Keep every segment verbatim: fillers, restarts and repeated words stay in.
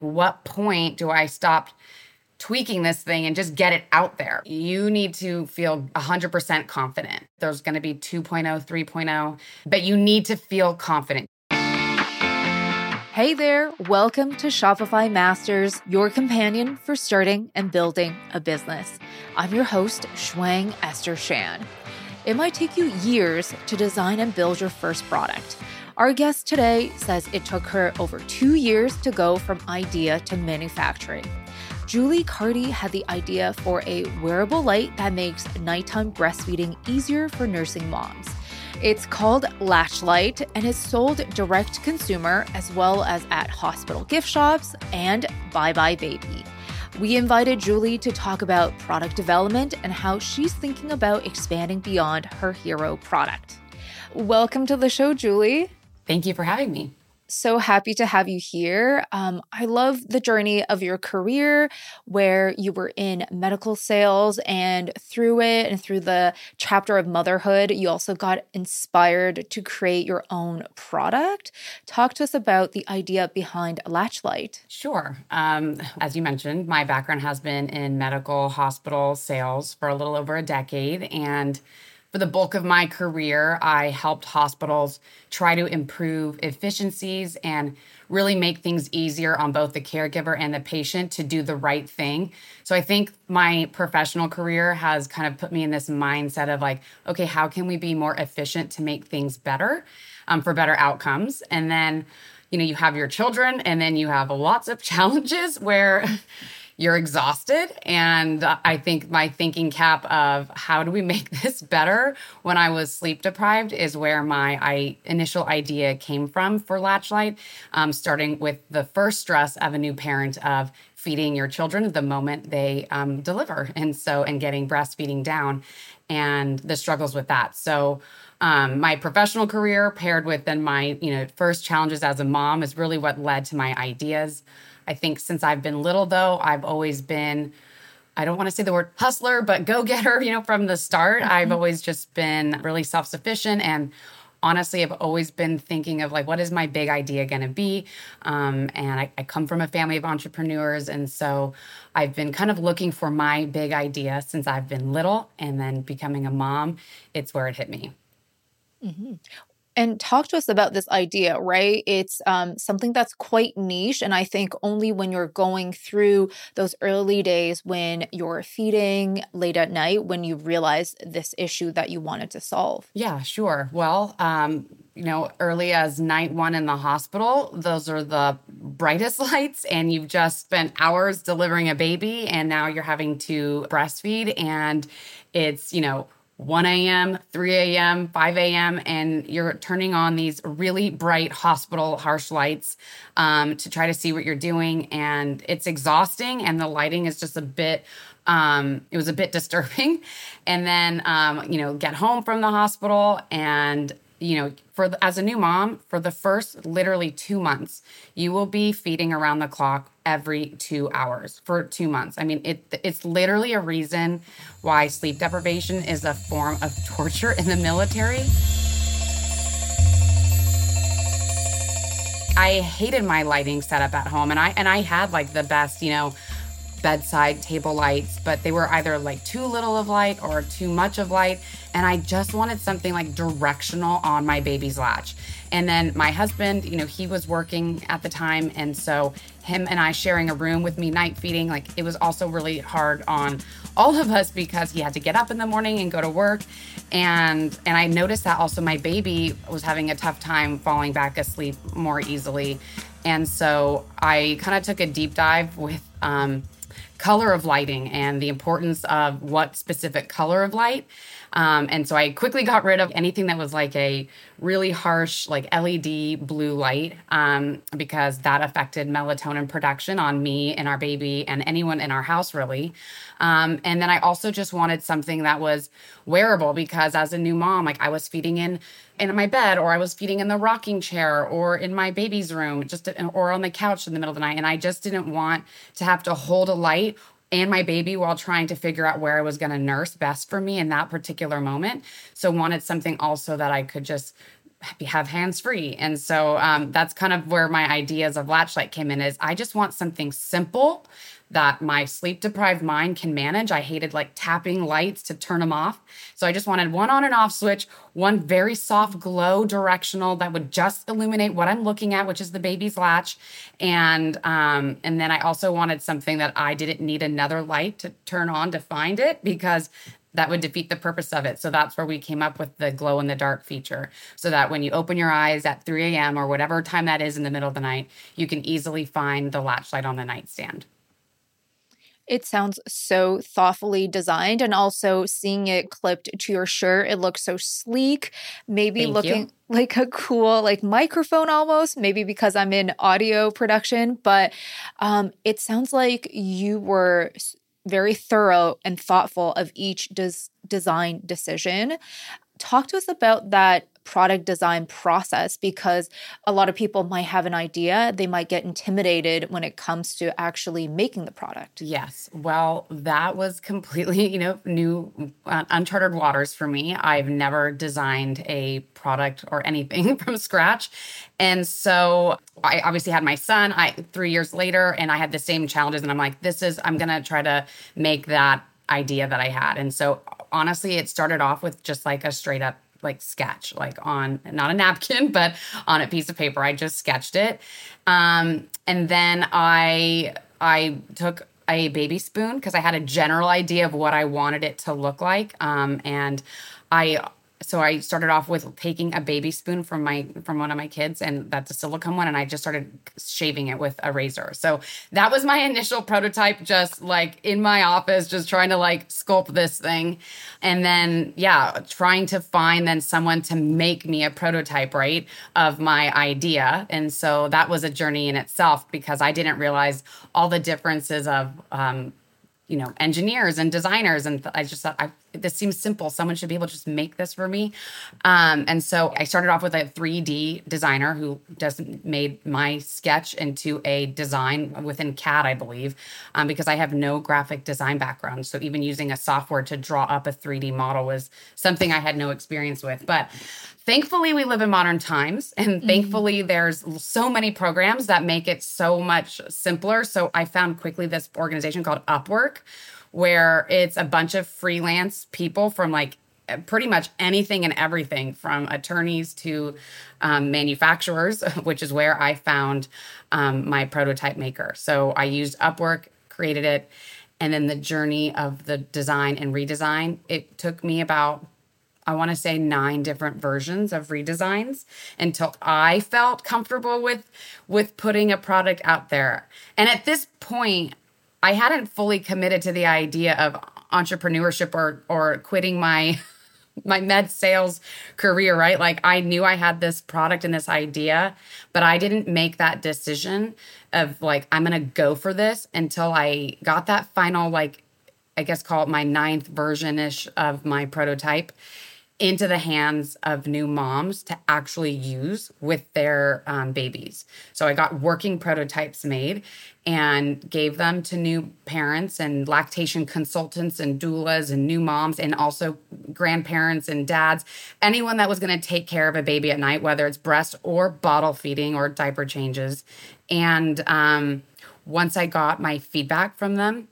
what point do I stop tweaking this thing and just get it out there? You need to feel one hundred percent confident. There's going to be two point oh, three point oh, but you need to feel confident. Hey there, welcome to Shopify Masters, your companion for starting and building a business. I'm your host, Shuang Esther Shan. It might take you years to design and build your first product. Our guest today says it took her over two years to go from idea to manufacturing. Julie Carty had the idea for a wearable light that makes nighttime breastfeeding easier for nursing moms. It's called Latchlight and is sold direct to consumer as well as at hospital gift shops and buybuy BABY. We invited Julie to talk about product development and how she's thinking about expanding beyond her hero product. Welcome to the show, Julie. Thank you for having me. So happy to have you here. Um, I love the journey of your career where you were in medical sales, and through it and through the chapter of motherhood, you also got inspired to create your own product. Talk to us about the idea behind Latchlight. Sure. Um, as you mentioned, my background has been in medical hospital sales for a little over a decade, and for the bulk of my career, I helped hospitals try to improve efficiencies and really make things easier on both the caregiver and the patient to do the right thing. So I think my professional career has kind of put me in this mindset of like, okay, how can we be more efficient to make things better, um, for better outcomes? And then, you know, you have your children, and then you have lots of challenges where you're exhausted. And I think my thinking cap of how do we make this better when I was sleep deprived is where my I, initial idea came from for Latchlight, um, starting with the first stress of a new parent of feeding your children the moment they um, deliver. And so, and getting breastfeeding down and the struggles with that. So um, my professional career paired with then my, you know, first challenges as a mom is really what led to my ideas. I think since I've been little, though, I've always been, I don't want to say the word hustler, but go-getter, you know, from the start. Mm-hmm. I've always just been really self-sufficient. And honestly, I've always been thinking of like, what is my big idea going to be? Um, and I, I come from a family of entrepreneurs. And so I've been kind of looking for my big idea since I've been little. And then becoming a mom, it's where it hit me. Mm-hmm. And talk to us about this idea, right? It's um, something that's quite niche. And I think only when you're going through those early days when you're feeding late at night, when you realize this issue that you wanted to solve. Yeah, sure. Well, um, you know, early as night one in the hospital, those are the brightest lights, and you've just spent hours delivering a baby, and now you're having to breastfeed, and it's, you know, one a.m., three a.m., five a.m., and you're turning on these really bright hospital harsh lights um, to try to see what you're doing. And it's exhausting, and the lighting is just a bit, um, it was a bit disturbing. And then, um, you know, get home from the hospital and, you know, for the, as a new mom, for the first literally two months, you will be feeding around the clock every two hours for two months. I mean, it it's literally a reason why sleep deprivation is a form of torture in the military. I hated my lighting setup at home, and I and I had like the best, you know, bedside table lights, but they were either like too little of light or too much of light. And I just wanted something like directional on my baby's latch. And then my husband, you know, he was working at the time. And so him and I sharing a room with me night feeding, like it was also really hard on all of us because he had to get up in the morning and go to work. And and I noticed that also my baby was having a tough time falling back asleep more easily. And so I kind of took a deep dive with um, color of lighting and the importance of what specific color of light. Um, and so I quickly got rid of anything that was like a really harsh, like L E D blue light, um, because that affected melatonin production on me and our baby and anyone in our house, really. Um, and then I also just wanted something that was wearable because as a new mom, like I was feeding in in my bed, or I was feeding in the rocking chair, or in my baby's room, just or on the couch in the middle of the night. And I just didn't want to have to hold a light and my baby while trying to figure out where I was going to nurse best for me in that particular moment. So wanted something also that I could just have hands free. And so um, that's kind of where my ideas of Latchlight came in is I just want something simple that my sleep deprived mind can manage. I hated like tapping lights to turn them off. So I just wanted one on and off switch, one very soft glow directional that would just illuminate what I'm looking at, which is the baby's latch. And um, and then I also wanted something that I didn't need another light to turn on to find it, because that would defeat the purpose of it. So that's where we came up with the glow in the dark feature, so that when you open your eyes at three a.m. or whatever time that is in the middle of the night, you can easily find the latch light on the nightstand. It sounds so thoughtfully designed, and also seeing it clipped to your shirt, it looks so sleek, maybe Thank looking you. like a cool like microphone almost, maybe because I'm in audio production, but um, it sounds like you were very thorough and thoughtful of each des- design decision. Talk to us about that product design process, because a lot of people might have an idea. They might get intimidated when it comes to actually making the product. Yes. Well, that was completely, you know, new, uh, uncharted waters for me. I've never designed a product or anything from scratch. And so I obviously had my son I three years later, and I had the same challenges. And I'm like, this is, I'm going to try to make that idea that I had. And so honestly, it started off with just like a straight up like sketch, like on not a napkin, but on a piece of paper. I just sketched it. Um, and then I, I took a baby spoon because I had a general idea of what I wanted it to look like. Um, and I, so I started off with taking a baby spoon from my, from one of my kids, and that's a silicone one. And I just started shaving it with a razor. So that was my initial prototype, just like in my office, just trying to like sculpt this thing. And then, yeah, trying to find then someone to make me a prototype, right, of my idea. And so that was a journey in itself, because I didn't realize all the differences of, um, you know, engineers and designers. And I just thought, I, this seems simple. Someone should be able to just make this for me. Um, and so I started off with a three D designer who just made my sketch into a design within C A D, I believe, um, because I have no graphic design background. So even using a software to draw up a three D model was something I had no experience with. But thankfully, we live in modern times, and mm-hmm. thankfully, there's so many programs that make it so much simpler. So I found quickly this organization called Upwork, where it's a bunch of freelance people from like pretty much anything and everything, from attorneys to um, manufacturers, which is where I found um, my prototype maker. So I used Upwork, created it, and then the journey of the design and redesign, it took me about, I want to say nine different versions of redesigns until I felt comfortable with, with putting a product out there. And at this point, I hadn't fully committed to the idea of entrepreneurship or, or quitting my, my med sales career, right? Like I knew I had this product and this idea, but I didn't make that decision of like, I'm going to go for this until I got that final, like, I guess call it my ninth version-ish of my prototype into the hands of new moms to actually use with their um, babies. So I got working prototypes made and gave them to new parents and lactation consultants and doulas and new moms, and also grandparents and dads, anyone that was going to take care of a baby at night, whether it's breast or bottle feeding or diaper changes. And um, once I got my feedback from them,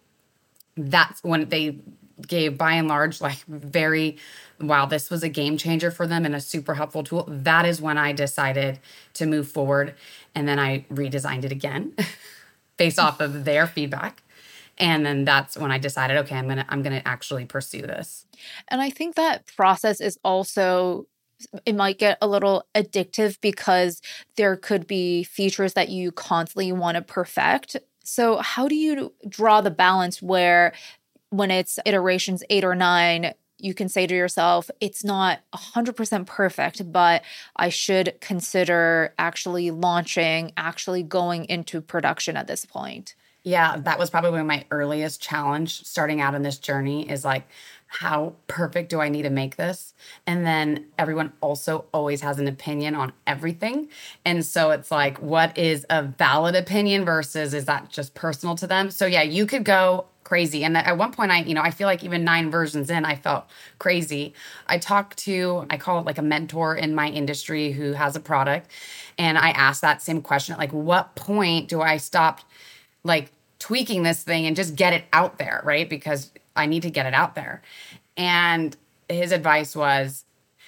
that's when they gave, by and large, like very, wow, this was a game changer for them and a super helpful tool. That is when I decided to move forward. And then I redesigned it again based off of their feedback. And then that's when I decided, okay, I'm going to, I'm going to actually pursue this. And I think that process is also, it might get a little addictive because there could be features that you constantly want to perfect. So how do you draw the balance where when it's iterations eight or nine, you can say to yourself, it's not one hundred percent perfect, but I should consider actually launching, actually going into production at this point? Yeah, that was probably my earliest challenge starting out in this journey is like, how perfect do I need to make this? And then everyone also always has an opinion on everything. And so it's like, what is a valid opinion versus is that just personal to them? So yeah, you could go crazy. And at one point, I, you know, I feel like even nine versions in, I felt crazy. I talked to, I call it like a mentor in my industry who has a product. And I asked that same question, like, what point do I stop like tweaking this thing and just get it out there, right? Because I need to get it out there. And his advice was,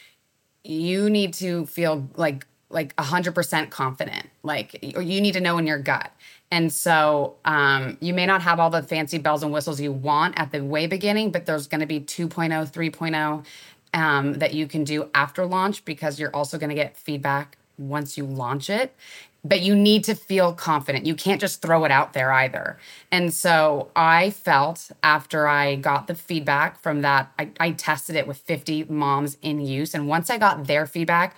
you need to feel like like one hundred percent confident. Like, or you need to know in your gut. And so um, you may not have all the fancy bells and whistles you want at the way beginning, but there's going to be two point oh, three point oh um, that you can do after launch, because you're also going to get feedback once you launch it. But you need to feel confident. You can't just throw it out there either. And so I felt after I got the feedback from that, I, I tested it with fifty moms in use. And once I got their feedback,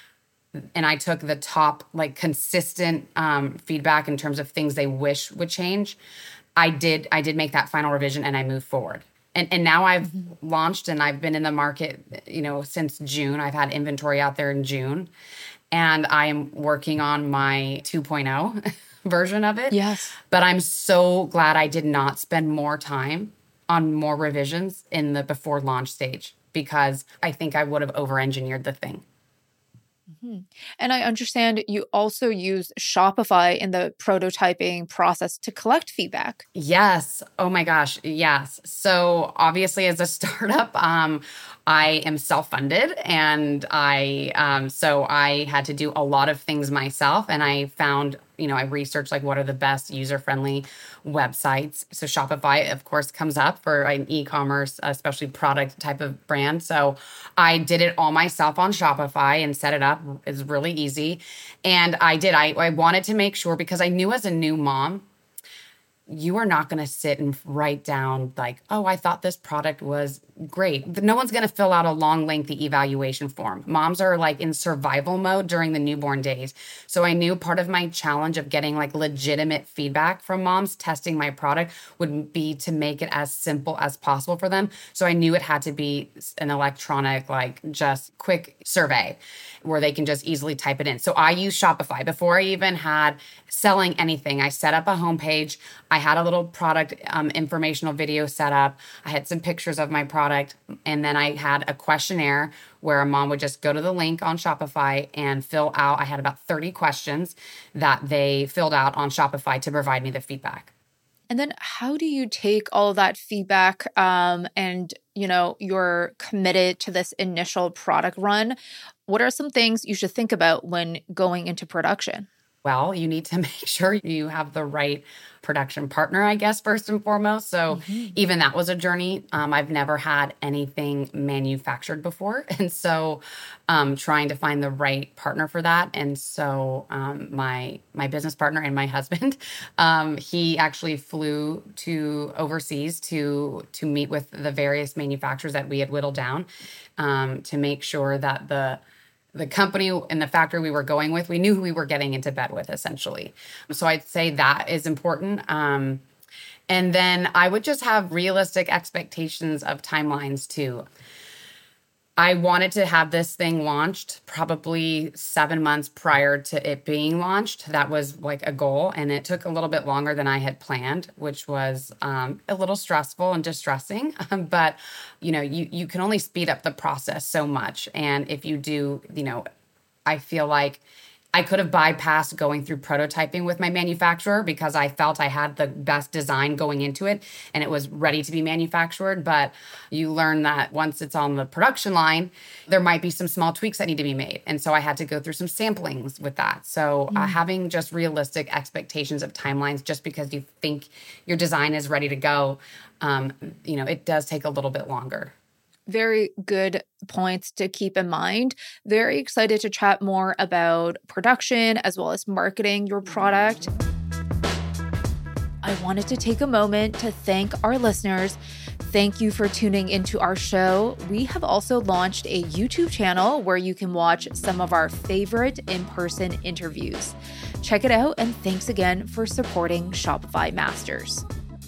and I took the top, like consistent um, feedback in terms of things they wish would change, I did I did make that final revision and I moved forward. And and now I've mm-hmm. launched and I've been in the market, you know, since June. I've had inventory out there in June. And I am working on my two point oh version of it. Yes. But I'm so glad I did not spend more time on more revisions in the before launch stage, because I think I would have over-engineered the thing. Mm-hmm. And I understand you also use Shopify in the prototyping process to collect feedback. Yes. Oh my gosh. Yes. So obviously as a startup, um, I am self-funded and I, um, so I had to do a lot of things myself, and I found, you know, I researched like what are the best user-friendly websites. So Shopify, of course, comes up for an e-commerce, especially product type of brand. So I did it all myself on Shopify and set it up. It's really easy. And I did, I, I wanted to make sure, because I knew as a new mom, you are not going to sit and write down like, oh, I thought this product was great. No one's going to fill out a long, lengthy evaluation form. Moms are like in survival mode during the newborn days. So I knew part of my challenge of getting like legitimate feedback from moms testing my product would be to make it as simple as possible for them. So I knew it had to be an electronic, like just quick survey where they can just easily type it in. So I used Shopify before I even had selling anything. I set up a homepage. I had a little product um, informational video set up. I had some pictures of my product. And then I had a questionnaire where a mom would just go to the link on Shopify and fill out. I had about thirty questions that they filled out on Shopify to provide me the feedback. And then how do you take all of that feedback um, and, you know, you're committed to this initial product run? What are some things you should think about when going into production? Well, you need to make sure you have the right production partner, I guess, first and foremost. So mm-hmm. even that was a journey. Um, I've never had anything manufactured before. And so um, trying to find the right partner for that. And so um, my my business partner and my husband, um, he actually flew to overseas to, to meet with the various manufacturers that we had whittled down um, to make sure that the The company and the factory we were going with, we knew who we were getting into bed with, essentially. So I'd say that is important. Um, and then I would just have realistic expectations of timelines too. I wanted to have this thing launched probably seven months prior to it being launched. That was like a goal. And it took a little bit longer than I had planned, which was um, a little stressful and distressing. But, you know, you, you can only speed up the process so much. And if you do, you know, I feel like I could have bypassed going through prototyping with my manufacturer because I felt I had the best design going into it and it was ready to be manufactured. But you learn that once it's on the production line, there might be some small tweaks that need to be made. And so I had to go through some samplings with that. So mm. uh, having just realistic expectations of timelines, just because you think your design is ready to go, um, you know, it does take a little bit longer. Very good points to keep in mind. Very excited to chat more about production as well as marketing your product. I wanted to take a moment to thank our listeners. Thank you for tuning into our show. We have also launched a YouTube channel where you can watch some of our favorite in-person interviews. Check it out, and thanks again for supporting Shopify Masters.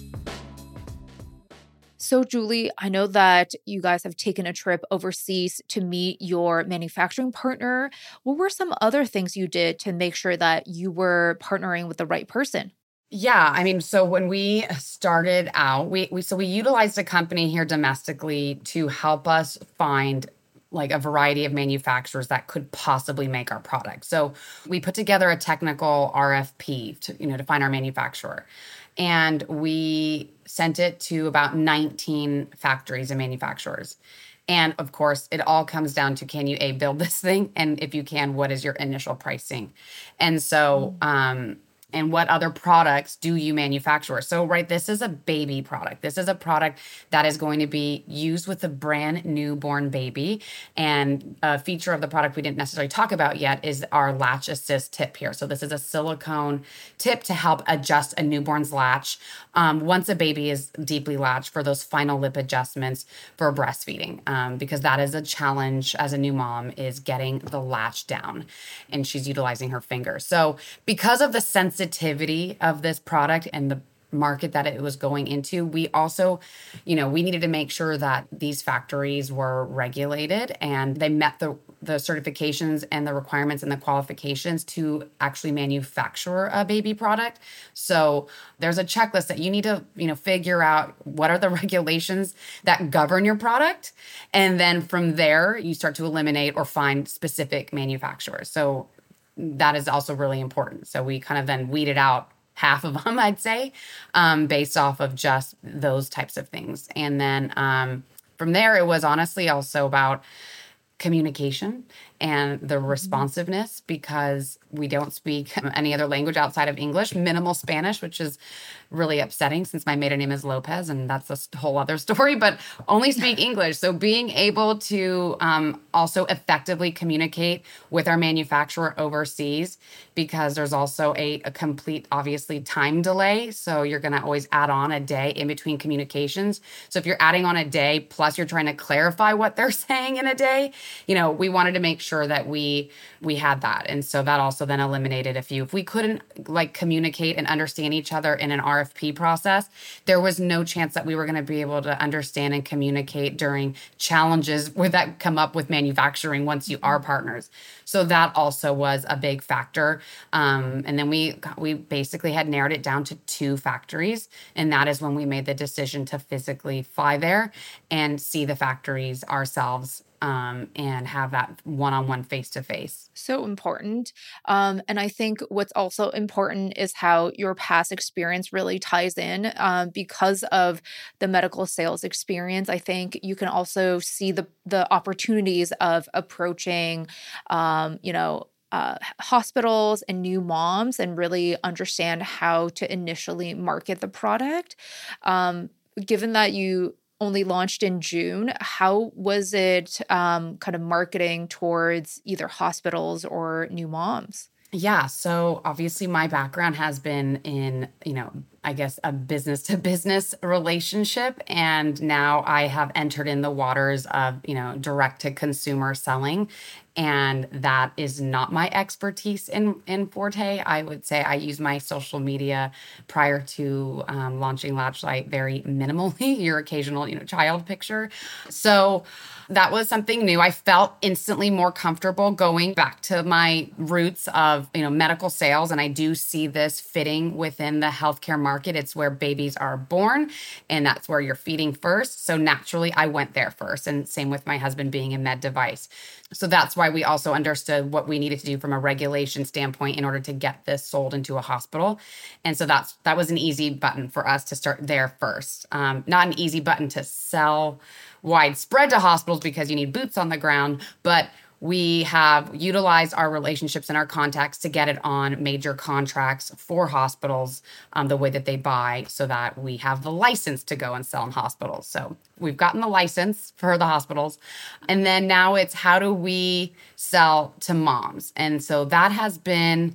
So, Julie, I know that you guys have taken a trip overseas to meet your manufacturing partner. What were some other things you did to make sure that you were partnering with the right person? Yeah, I mean, so when we started out, we, we so we utilized a company here domestically to help us find like a variety of manufacturers that could possibly make our product. So we put together a technical R F P to, you know, to find our manufacturer. And we sent it to about nineteen factories and manufacturers. And of course, it all comes down to, can you A, build this thing? And if you can, what is your initial pricing? And so, um, and what other products do you manufacture? So, right, this is a baby product. This is a product that is going to be used with a brand newborn baby. And a feature of the product we didn't necessarily talk about yet is our latch assist tip here. So this is a silicone tip to help adjust a newborn's latch um, once a baby is deeply latched for those final lip adjustments for breastfeeding, um, because that is a challenge as a new mom, is getting the latch down, and she's utilizing her fingers. So because of the sensitivity sensitivity of this product and the market that it was going into, we also, you know, we needed to make sure that these factories were regulated and they met the the certifications and the requirements and the qualifications to actually manufacture a baby product. So there's a checklist that you need to, you know, figure out what are the regulations that govern your product. And then from there, you start to eliminate or find specific manufacturers. So that is also really important. So we kind of then weeded out half of them, I'd say, um, based off of just those types of things. And then um, from there, it was honestly also about communication and the responsiveness, because we don't speak any other language outside of English, minimal Spanish, which is really upsetting since my maiden name is Lopez, and that's a whole other story, but only speak English. So being able to um, also effectively communicate with our manufacturer overseas, because there's also a, a complete, obviously, time delay. So you're going to always add on a day in between communications. So if you're adding on a day, plus you're trying to clarify what they're saying in a day, you know, we wanted to make sure that we we had that. And so that also then eliminated a few. If we couldn't like communicate and understand each other in an R F P process, there was no chance that we were going to be able to understand and communicate during challenges where that come up with manufacturing once you are partners. So that also was a big factor. Um, and then we we basically had narrowed it down to two factories. And that is when we made the decision to physically fly there and see the factories ourselves, Um, and have that one-on-one face-to-face. So important. Um, and I think what's also important is how your past experience really ties in, um, because of the medical sales experience. I think you can also see the the opportunities of approaching, um, you know, Uh, hospitals and new moms, and really understand how to initially market the product. Um, given that you only launched in June, how was it um, kind of marketing towards either hospitals or new moms? Yeah. So obviously my background has been in, you know, I guess a business to business relationship. And now I have entered in the waters of, you know, direct to consumer selling. And that is not my expertise in, in Forte. I would say I use my social media prior to um, launching Latchlight very minimally, your occasional, you know, child picture. So that was something new. I felt instantly more comfortable going back to my roots of, you know, medical sales. And I do see this fitting within the healthcare market. It's where babies are born, and that's where you're feeding first. So naturally, I went there first. And same with my husband being in med device. So that's why we also understood what we needed to do from a regulation standpoint in order to get this sold into a hospital. And so that's that was an easy button for us to start there first. Um, not an easy button to sell widespread to hospitals because you need boots on the ground, but we have utilized our relationships and our contacts to get it on major contracts for hospitals, um, the way that they buy, so that we have the license to go and sell in hospitals. So we've gotten the license for the hospitals. And then now it's how do we sell to moms? And so that has been,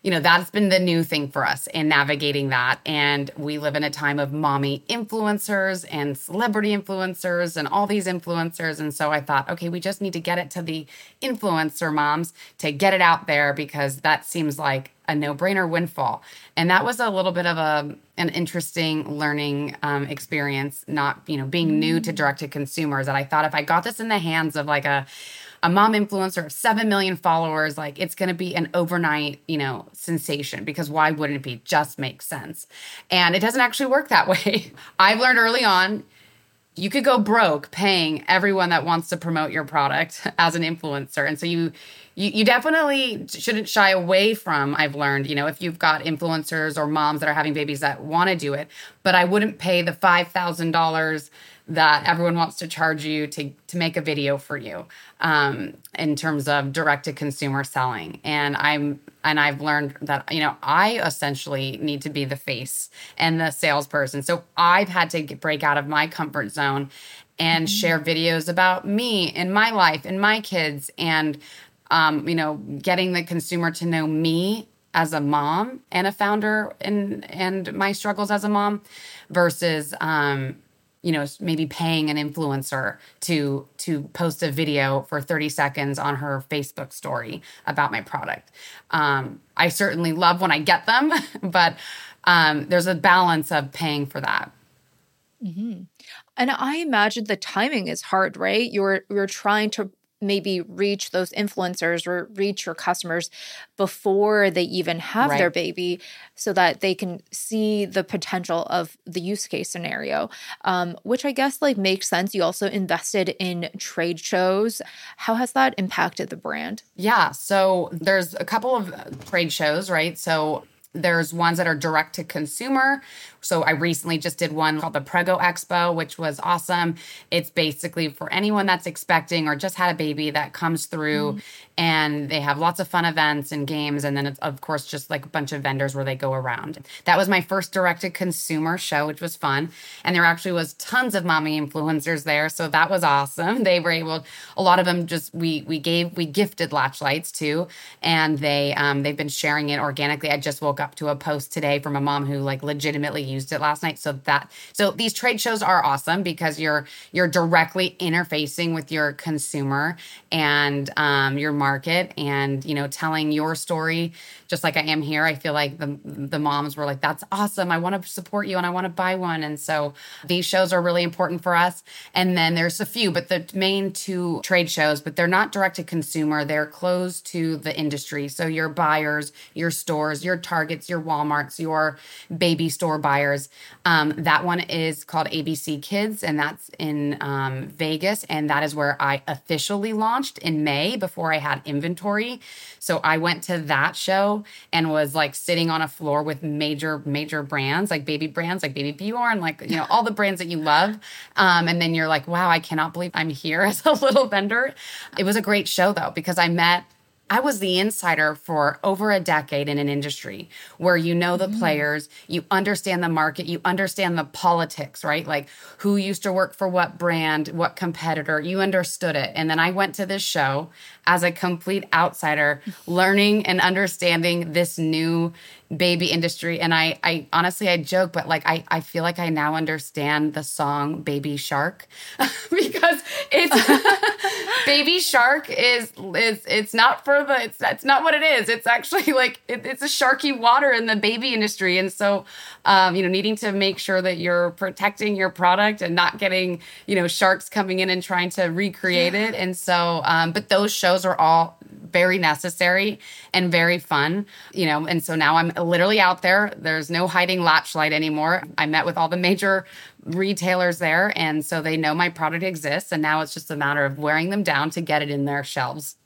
you know, that's been the new thing for us in navigating that. And we live in a time of mommy influencers and celebrity influencers and all these influencers. And so I thought, okay, we just need to get it to the influencer moms to get it out there, because that seems like a no-brainer windfall. And that was a little bit of a an interesting learning um, experience, not, you know, being new to direct-to-consumers, that I thought if I got this in the hands of like a a mom influencer of seven million followers, like it's going to be an overnight, you know, sensation, because why wouldn't it be? Just makes sense. And it doesn't actually work that way. I've learned early on, you could go broke paying everyone that wants to promote your product as an influencer. And so you, you, you definitely shouldn't shy away from, I've learned, you know, if you've got influencers or moms that are having babies that want to do it, but I wouldn't pay the five thousand dollars that everyone wants to charge you to to make a video for you, um, in terms of direct to consumer selling. And I'm and I've learned that, you know, I essentially need to be the face and the salesperson. So I've had to get, break out of my comfort zone and mm-hmm. share videos about me and my life and my kids, and um, you know, getting the consumer to know me as a mom and a founder, and and my struggles as a mom, versus um, you know, maybe paying an influencer to to post a video for thirty seconds on her Facebook story about my product. Um, I certainly love when I get them, but um, there's a balance of paying for that. Mm-hmm. And I imagine the timing is hard, right? You're you're trying to maybe reach those influencers or reach your customers before they even have Right. their baby, so that they can see the potential of the use case scenario, um, which I guess like makes sense. You also invested in trade shows. How has that impacted the brand? Yeah. So there's a couple of trade shows, right? So there's ones that are direct to consumer. So I recently just did one called the Prego Expo, which was awesome. It's basically for anyone that's expecting or just had a baby that comes through, mm. and they have lots of fun events and games. And then it's, of course, just like a bunch of vendors where they go around. That was my first direct to consumer show, which was fun. And there actually was tons of mommy influencers there. So that was awesome. They were able, a lot of them just, we we gave, we gifted latch lights too. And they, um, they've been sharing it organically. I just woke up to a post today from a mom who like legitimately used it last night. So that, so these trade shows are awesome because you're, you're directly interfacing with your consumer and um, your market, and, you know, telling your story just like I am here. I feel like the, the moms were like, that's awesome. I want to support you and I want to buy one. And so these shows are really important for us. And then there's a few, but the main two trade shows, but they're not direct to consumer. They're closed to the industry. So your buyers, your stores, your Targets, your Walmarts, your baby store buyers. Um, that one is called A B C Kids, and that's in um, Vegas. And that is where I officially launched in May before I had inventory. So I went to that show and was like sitting on a floor with major, major brands, like baby brands, like Baby Bjorn, like, you know, all the brands that you love. Um, and then you're like, wow, I cannot believe I'm here as a little vendor. It was a great show though, because I met I was the insider for over a decade in an industry where you know the mm. players, you understand the market, you understand the politics, right? Like who used to work for what brand, what competitor, you understood it. And then I went to this show as a complete outsider, learning and understanding this new baby industry. And I, I honestly, I joke, but like, I, I feel like I now understand the song Baby Shark because it's Baby Shark is, is, it's not for the, it's, that's not what it is. It's actually like, it, it's a sharky water in the baby industry. And so, um, you know, needing to make sure that you're protecting your product and not getting, you know, sharks coming in and trying to recreate yeah. it. And so, um, but those shows are all very necessary and very fun, you know, and so now I'm literally out there. There's no hiding Latchlight anymore. I met with all the major retailers there, and so they know my product exists, and now it's just a matter of wearing them down to get it in their shelves.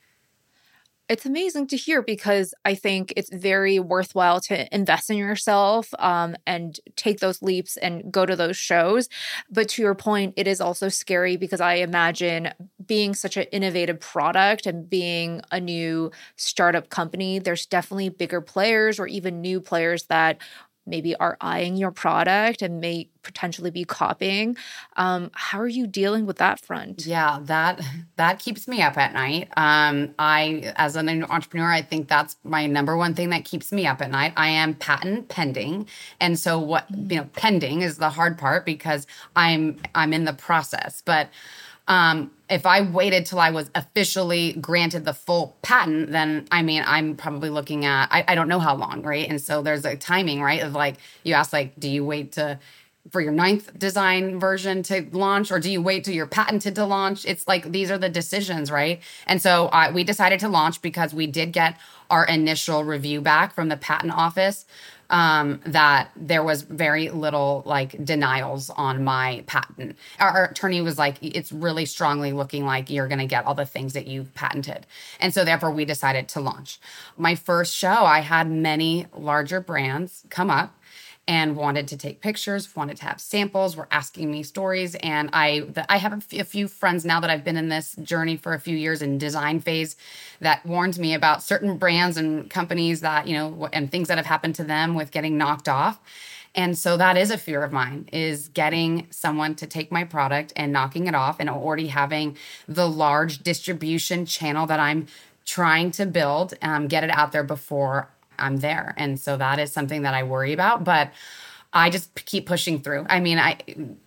It's amazing to hear because I think it's very worthwhile to invest in yourself um, and take those leaps and go to those shows. But to your point, it is also scary because I imagine being such an innovative product and being a new startup company, there's definitely bigger players or even new players that maybe are eyeing your product and may potentially be copying. Um, how are you dealing with that front? Yeah, that that keeps me up at night. Um, I, as an entrepreneur, I think that's my number one thing that keeps me up at night. I am patent pending, and so what you know, pending is the hard part because I'm I'm in the process. But um, if I waited till I was officially granted the full patent, then I mean, I'm probably looking at I, I don't know how long, right? And so there's a timing, right? Of like you ask, like, do you wait to for your ninth design version to launch, or do you wait till you're patented to launch? It's like, these are the decisions, right? And so uh, we decided to launch because we did get our initial review back from the patent office um, that there was very little like denials on my patent. Our, our attorney was like, it's really strongly looking like you're going to get all the things that you've patented. And so therefore we decided to launch. My first show, I had many larger brands come up and wanted to take pictures, wanted to have samples, were asking me stories. And I the, I have a, f- a few friends now that I've been in this journey for a few years in design phase that warned me about certain brands and companies that, you know, and things that have happened to them with getting knocked off. And so that is a fear of mine, is getting someone to take my product and knocking it off and already having the large distribution channel that I'm trying to build, um, get it out there before I'm there. And so that is something that I worry about, but I just keep pushing through. I mean, I,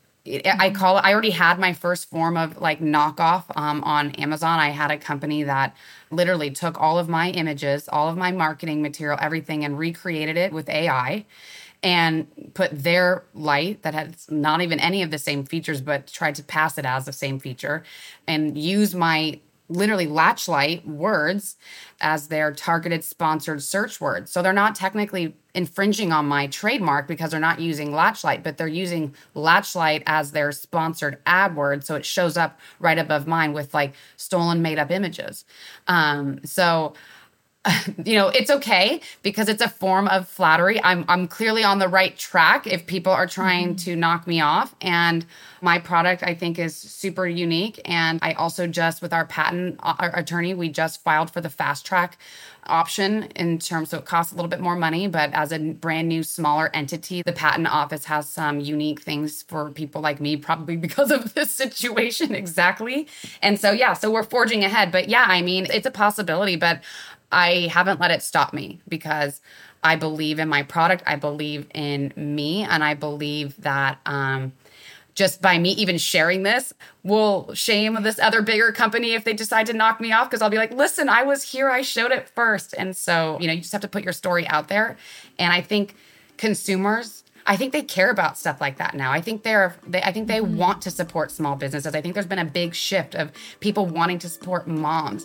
I call it, I already had my first form of like knockoff um, on Amazon. I had a company that literally took all of my images, all of my marketing material, everything, and recreated it with A I and put their light that had not even any of the same features, but tried to pass it as the same feature and use my literally Latchlight words as their targeted sponsored search words. So they're not technically infringing on my trademark because they're not using Latchlight, but they're using Latchlight as their sponsored ad word. So it shows up right above mine with like stolen made up images. Um, so you know, it's okay because it's a form of flattery. I'm I'm clearly on the right track if people are trying mm-hmm. to knock me off. And my product, I think, is super unique. And I also just, with our patent our attorney, we just filed for the fast track option in terms, so it costs a little bit more money. But as a brand new, smaller entity, the patent office has some unique things for people like me, probably because of this situation exactly. And so, yeah, so we're forging ahead. But yeah, I mean, it's a possibility, but I haven't let it stop me because I believe in my product. I believe in me. And I believe that um, just by me even sharing this will shame this other bigger company if they decide to knock me off. Because I'll be like, listen, I was here. I showed it first. And so, you know, you just have to put your story out there. And I think consumers, I think they care about stuff like that now. I think they're, they, I think they mm-hmm. want to support small businesses. I think there's been a big shift of people wanting to support moms.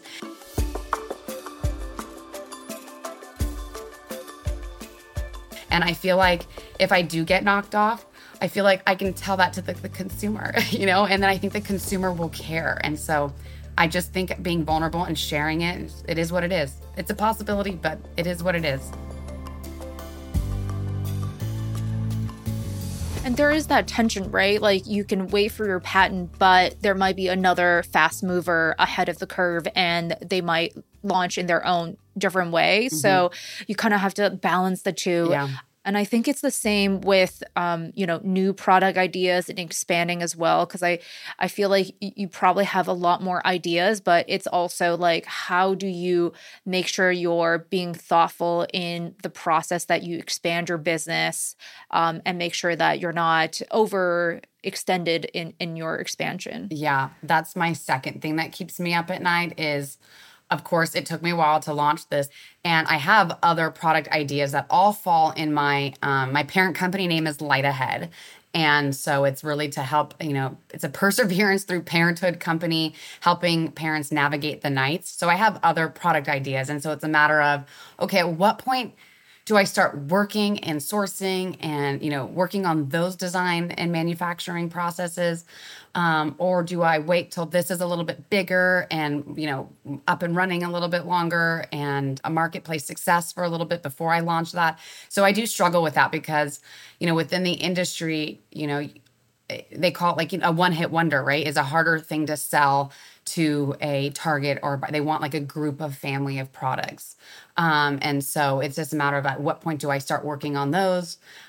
And I feel like if I do get knocked off, I feel like I can tell that to the, the consumer, you know, and then I think the consumer will care. And so I just think being vulnerable and sharing it, it is what it is. It's a possibility, but it is what it is. And there is that tension, right? Like you can wait for your patent, but there might be another fast mover ahead of the curve and they might launch in their own different way. Mm-hmm. So you kind of have to balance the two. Yeah. And I think it's the same with, um, you know, new product ideas and expanding as well. Because I, I feel like you probably have a lot more ideas, but it's also like, how do you make sure you're being thoughtful in the process that you expand your business um, and make sure that you're not over extended in, in your expansion? Yeah, that's my second thing that keeps me up at night is, of course, it took me a while to launch this, and I have other product ideas that all fall in my um, my parent company name is Light Ahead, and so it's really to help, you know, it's a perseverance through parenthood company, helping parents navigate the nights. So I have other product ideas, and so it's a matter of, okay, at what point do I start working and sourcing and, you know, working on those design and manufacturing processes? Um, or do I wait till this is a little bit bigger and, you know, up and running a little bit longer and a marketplace success for a little bit before I launch that? So I do struggle with that because, you know, within the industry, you know, they call it like, you know, a one-hit wonder, right? Is a harder thing to sell to a target, or they want like a group of family of products. Um, and so it's just a matter of at what point do I start working on those?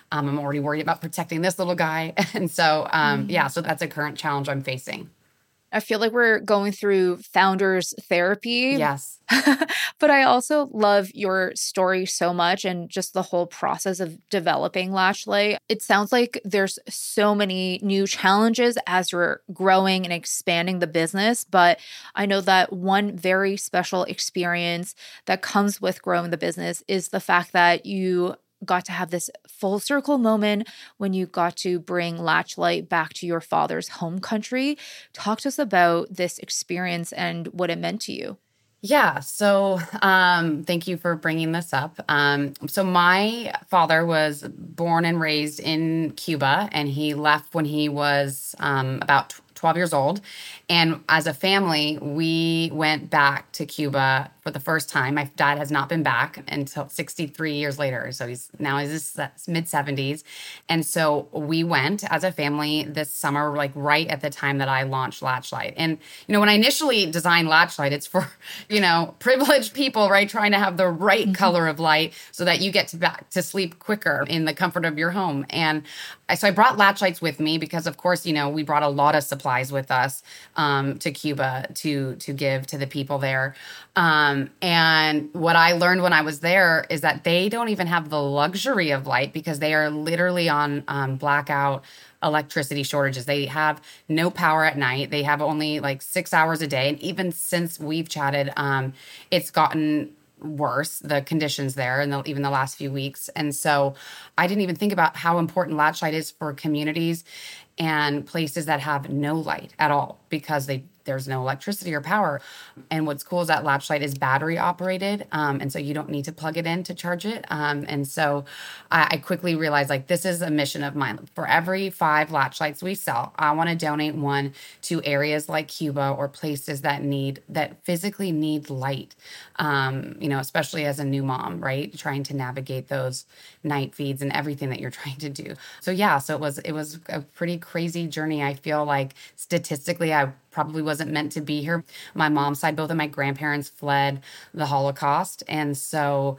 Um, I'm already worried about protecting this little guy. And so, um, mm-hmm. yeah, so that's a current challenge I'm facing. I feel like we're going through founders therapy. Yes. But I also love your story so much and just the whole process of developing Latchlight. It sounds like there's so many new challenges as you're growing and expanding the business. But I know that one very special experience that comes with growing the business is the fact that you got to have this full circle moment when you got to bring Latchlight back to your father's home country. Talk to us about this experience and what it meant to you. Yeah. So um, thank you for bringing this up. Um, so my father was born and raised in Cuba, and he left when he was um, about twelve years old. And as a family, we went back to Cuba for the first time. My dad has not been back until sixty-three years later. So he's now in his mid seventies. And so we went as a family this summer, like right at the time that I launched Latchlight. And, you know, when I initially designed Latchlight, it's for, you know, privileged people, right? Trying to have the right mm-hmm. color of light so that you get to back to sleep quicker in the comfort of your home. And I, so I brought Latchlights with me because, of course, you know, we brought a lot of supplies with us um, to Cuba to to give to the people there. Um, and what I learned when I was there is that they don't even have the luxury of light because they are literally on um, blackout electricity shortages. They have no power at night. They have only like six hours a day. And even since we've chatted, um, it's gotten worse, the conditions there, in the, even the last few weeks. And so I didn't even think about how important Latchlight is for communities and places that have no light at all because they there's no electricity or power. And what's cool is that Latchlight is battery operated. Um, and so you don't need to plug it in to charge it. Um, and so I, I quickly realized like, this is a mission of mine. For every five Latchlights we sell, I want to donate one to areas like Cuba or places that need, that physically need light. Um, you know, especially as a new mom, right? Trying to navigate those night feeds and everything that you're trying to do. So yeah, so it was, it was a pretty crazy journey. I feel like statistically, I probably wasn't meant to be here. My mom's side, both of my grandparents fled the Holocaust. And so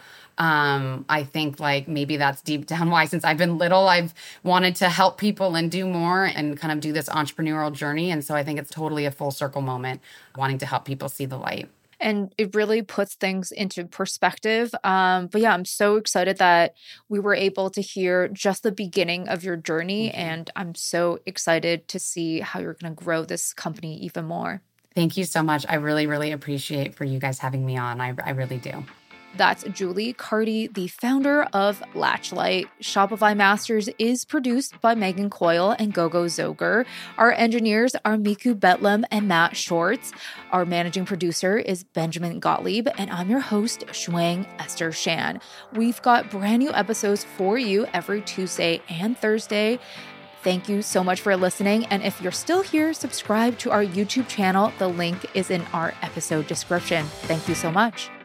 um, I think like maybe that's deep down why since I've been little, I've wanted to help people and do more and kind of do this entrepreneurial journey. And so I think it's totally a full circle moment, wanting to help people see the light. And it really puts things into perspective. Um, but yeah, I'm so excited that we were able to hear just the beginning of your journey. Mm-hmm. And I'm so excited to see how you're going to grow this company even more. Thank you so much. I really, really appreciate for you guys having me on. I, I really do. That's Julie Carty, the founder of Latchlight. Shopify Masters is produced by Megan Coyle and Gogo Zoger. Our engineers are Miku Betlem and Matt Shorts. Our managing producer is Benjamin Gottlieb, and I'm your host, Shuang Esther Shan. We've got brand new episodes for you every Tuesday and Thursday. Thank you so much for listening. And if you're still here, subscribe to our YouTube channel. The link is in our episode description. Thank you so much.